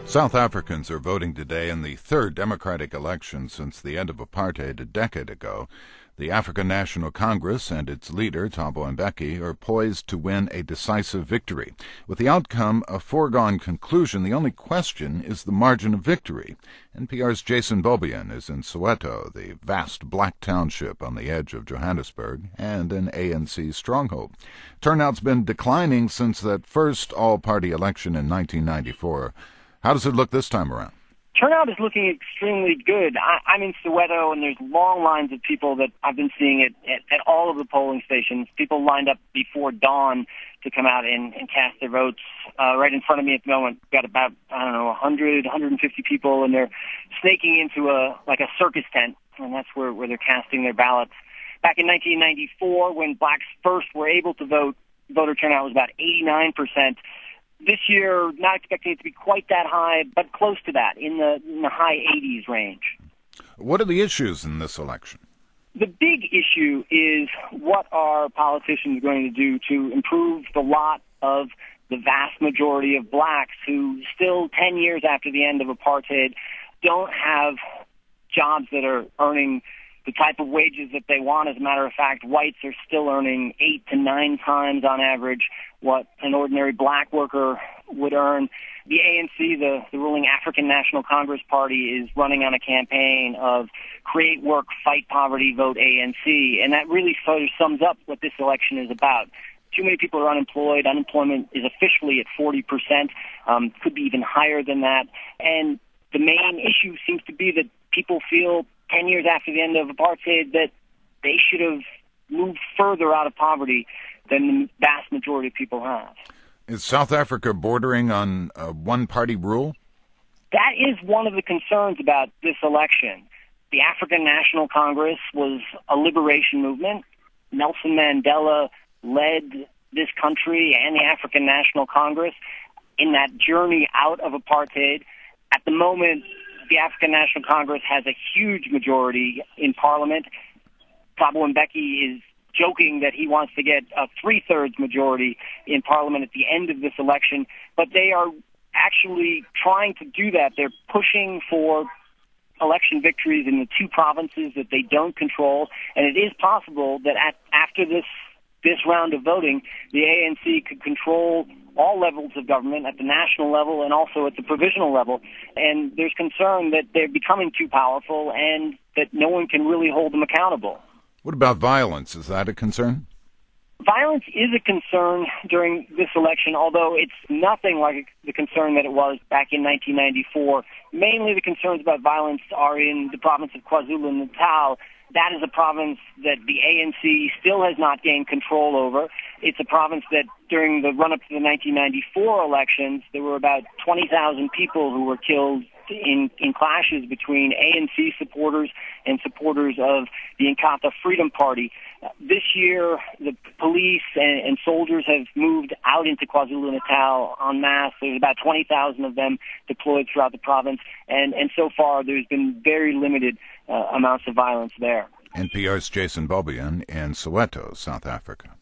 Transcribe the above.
South Africans are voting today in the third democratic election since the end of apartheid a decade ago. The African National Congress and its leader, Thabo Mbeki, are poised to win a decisive victory. With the outcome a foregone conclusion, the only question is the margin of victory. NPR's Jason Beaubien is in Soweto, the vast black township on the edge of Johannesburg, and an ANC stronghold. Turnout's been declining since that first all-party election in 1994. How does it look this time around? Turnout is looking extremely good. I'm in Soweto, and there's long lines of people that I've been seeing at all of the polling stations. People lined up before dawn to come out and cast their votes. Right in front of me at the moment, we've got about, 100, 150 people, and they're snaking into a circus tent, and that's where they're casting their ballots. Back in 1994, when blacks first were able to vote, voter turnout was about 89%. This year, not expecting it to be quite that high, but close to that, in the high 80s range. What are the issues in this election? The big issue is what are politicians going to do to improve the lot of the vast majority of blacks who still, 10 years after the end of apartheid, don't have jobs that are earning the type of wages that they want. As a matter of fact, whites are still earning 8 to 9 times on average what an ordinary black worker would earn. The ANC, the ruling African National Congress Party, is running on a campaign of create work, fight poverty, vote ANC. And that really sort of sums up what this election is about. Too many people are unemployed. Unemployment is officially at 40%, could be even higher than that. And the main issue seems to be that people feel 10 years after the end of apartheid that they should have moved further out of poverty than the vast majority of people have. Is South Africa bordering on a one-party rule? That is one of the concerns about this election. The African National Congress was a liberation movement. Nelson Mandela led this country and the African National Congress in that journey out of apartheid. At the moment, the African National Congress has a huge majority in Parliament. Thabo Mbeki is joking that he wants to get a 3/3 majority in Parliament at the end of this election, but they are actually trying to do that. They're pushing for election victories in the 2 provinces that they don't control, and it is possible that after this round of voting, the ANC could control all levels of government at the national level and also at the provisional level. And there's concern that they're becoming too powerful and that no one can really hold them accountable. What about violence? Is that a concern? Violence is a concern during this election, although it's nothing like the concern that it was back in 1994. Mainly the concerns about violence are in the province of KwaZulu-Natal. That is a province that the ANC still has not gained control over. It's a province that during the run-up to the 1994 elections, there were about 20,000 people who were killed in clashes between ANC supporters and supporters of the Inkatha Freedom Party. This year, the police and soldiers have moved out into KwaZulu-Natal en masse. There's about 20,000 of them deployed throughout the province, and so far there's been very limited amounts of violence there. NPR's Jason Beaubien in Soweto, South Africa.